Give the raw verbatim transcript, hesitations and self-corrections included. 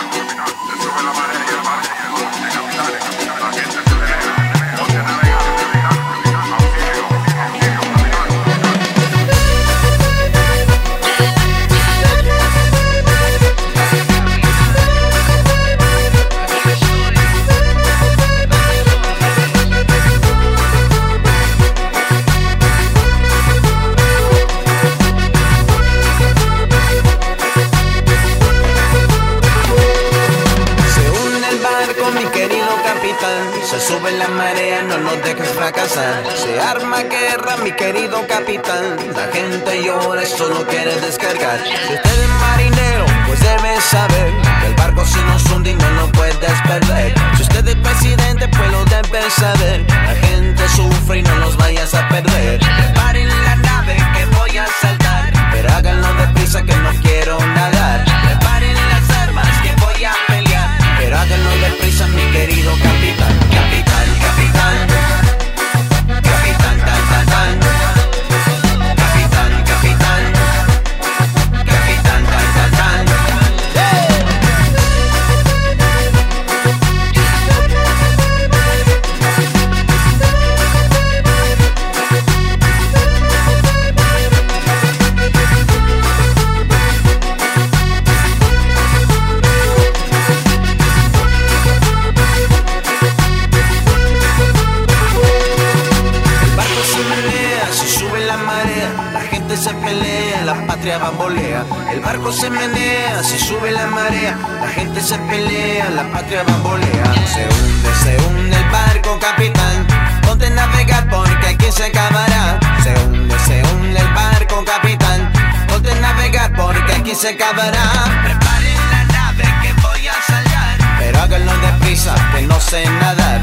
Se sube la marea, no nos dejes fracasar. Se arma guerra, mi querido capitán. La gente llora, solo quiere descargar. Si usted es marinero, pues debe saber que el barco si nos hunde y no lo puedes perder. Si usted es presidente, pues lo debe saber. La gente sufre y no los vayas a perder. Preparen la nave que voy a saltar, pero háganlo deprisa que no quiero nadar. Preparen las armas que voy a pelear, pero háganlo deprisa, mi querido capitán. Capitán, capitán, capitán, tan, tan, tan. Capitán, capitán, capitán, tan, tan, tan. Se pelea, la patria bambolea. El barco se menea, se sube la marea. La gente se pelea, la patria bambolea. Se hunde, se hunde el barco, capitán. Ponte a navegar porque aquí se acabará. Se hunde, se hunde el barco, capitán. Ponte a navegar porque aquí se acabará. Preparen la nave que voy a saltar, pero háganlo deprisa que no sé nadar.